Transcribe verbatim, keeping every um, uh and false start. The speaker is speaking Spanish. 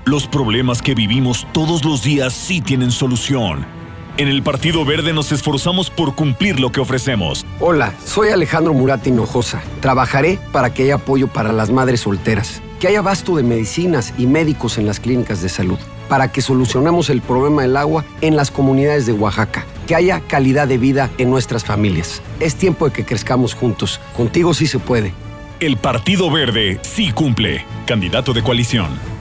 Los problemas que vivimos todos los días sí tienen solución. En el Partido Verde nos esforzamos por cumplir lo que ofrecemos. Hola, soy Alejandro Murat Hinojosa. Trabajaré para que haya apoyo para las madres solteras, que haya abasto de medicinas y médicos en las clínicas de salud, para que solucionemos el problema del agua en las comunidades de Oaxaca, que haya calidad de vida en nuestras familias. Es tiempo de que crezcamos juntos. Contigo sí se puede. El Partido Verde sí cumple. Candidato de coalición.